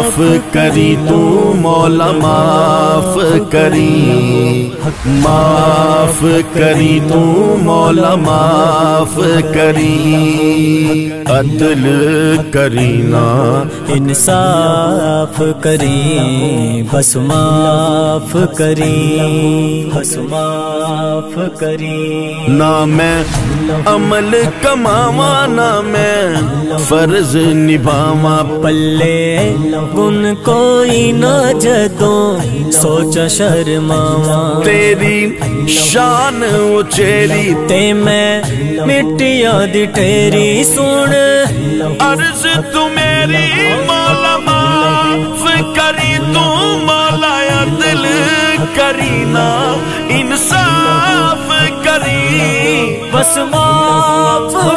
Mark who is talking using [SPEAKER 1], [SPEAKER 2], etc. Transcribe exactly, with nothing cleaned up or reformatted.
[SPEAKER 1] معاف کری تو مولا معاف کری، معاف کری تو مولا معاف کری، عدل کرینا
[SPEAKER 2] انصاف کری، بس معاف کری، بس معاف کری۔
[SPEAKER 1] نہ میں عمل کماواں نہ میں فرض نبھاواں،
[SPEAKER 2] پلے گن کوئی نہ جدوں سوچا شرماواں،
[SPEAKER 1] تیری شان اچیری
[SPEAKER 2] تے میں مٹیاں دی ٹھیری سن
[SPEAKER 1] عرض تو میری مولا معاف کری تو مولا عدل کرینا انصاف کری،
[SPEAKER 2] بس معاف